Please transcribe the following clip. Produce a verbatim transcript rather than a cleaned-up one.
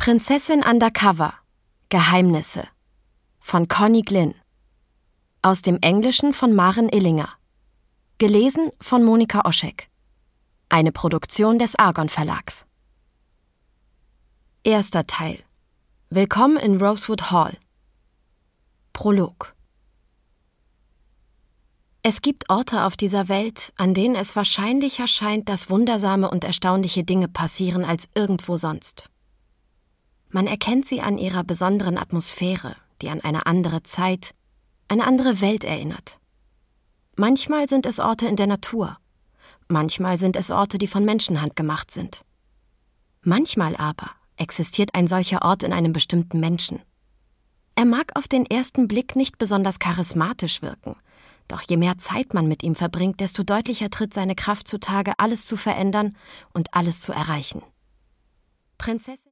Prinzessin Undercover – Geheimnisse von Conny Glynn. Aus dem Englischen von Maren Illinger. Gelesen von Monika Oschek. Eine Produktion des Argon Verlags. Erster Teil. Willkommen in Rosewood Hall. Prolog. Es gibt Orte auf dieser Welt, an denen es wahrscheinlicher scheint, dass wundersame und erstaunliche Dinge passieren als irgendwo sonst. Man erkennt sie an ihrer besonderen Atmosphäre, die an eine andere Zeit, eine andere Welt erinnert. Manchmal sind es Orte in der Natur, manchmal sind es Orte, die von Menschenhand gemacht sind. Manchmal aber existiert ein solcher Ort in einem bestimmten Menschen. Er mag auf den ersten Blick nicht besonders charismatisch wirken, doch je mehr Zeit man mit ihm verbringt, desto deutlicher tritt seine Kraft zutage, alles zu verändern und alles zu erreichen. Prinzessin